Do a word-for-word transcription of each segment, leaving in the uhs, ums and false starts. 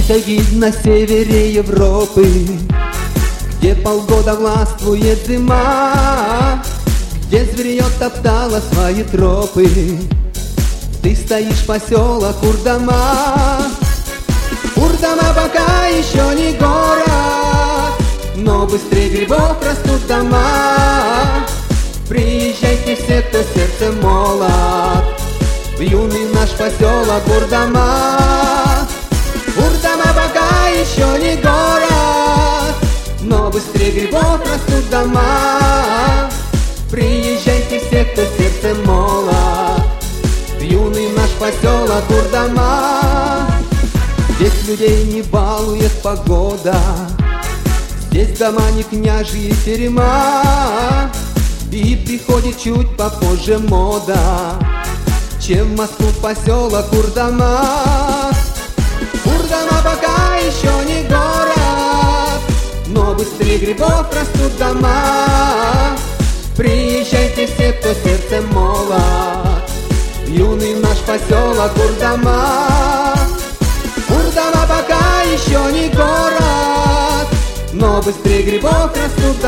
Это вид на севере Европы, где полгода властвует зима, где зверье топтало свои тропы. Ты стоишь, поселок Курдама. Курдама пока еще не город, но быстрее грибов растут дома. Приезжайте все, кто сердцем молод, в юный наш поселок Курдама. Курдама пока еще не город, но быстрее грибов растут дома. Приезжайте все, кто сердцем молод, в юный наш поселок Курдама. Здесь людей не балует погода, здесь дома не княжьи терема, и приходит чуть попозже мода, чем в Москву поселок Курдама. Курдама пока еще не город, но быстрее грибов растут дома. Приезжайте все, кто сердцем молод, в юный наш поселок Курдама. Курдама пока еще не город, но быстрее грибов растут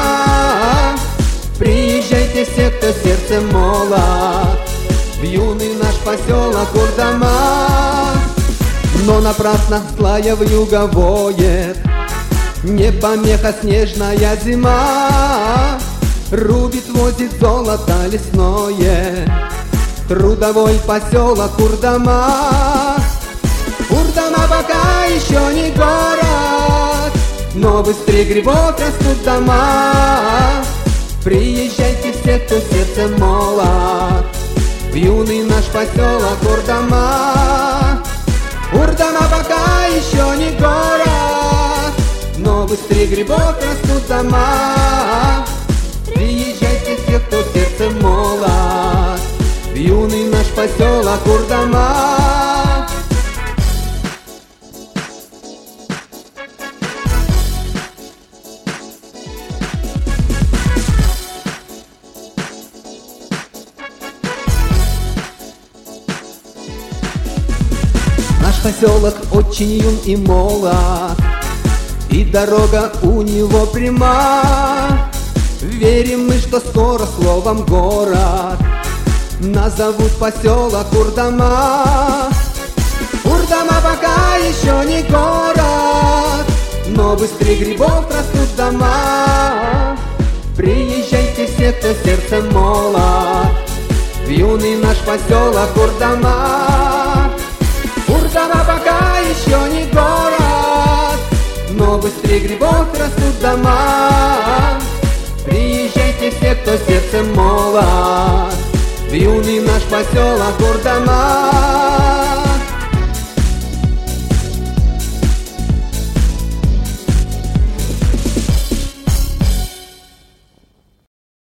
дома. Приезжайте все, кто сердцем молод, в юный наш поселок Курдама. Но напрасно злая вьюга воет, не помеха снежная зима. Рубит, возит золото лесное трудовой поселок Курдама. Курдама пока еще не город, но быстрее грибов растут дома. Приезжайте все, кто сердцем молод, в юный наш поселок Курдама. Курдама пока еще не город, но быстрее грибов растут дома. Приезжайте все, кто сердцем молод, в юный наш поселок Курдама. Наш поселок очень юн и молод, и дорога у него пряма. Верим мы, что скоро словом город назовут поселок Курдама. Курдама пока еще не город, но быстрее грибов растут дома. Приезжайте все, кто сердцем молод, в юный наш поселок Курдама. Курдама пока еще не город, но быстрее грибов растут дома. Приезжайте все, кто сердцем молод, в юный наш поселок Курдама.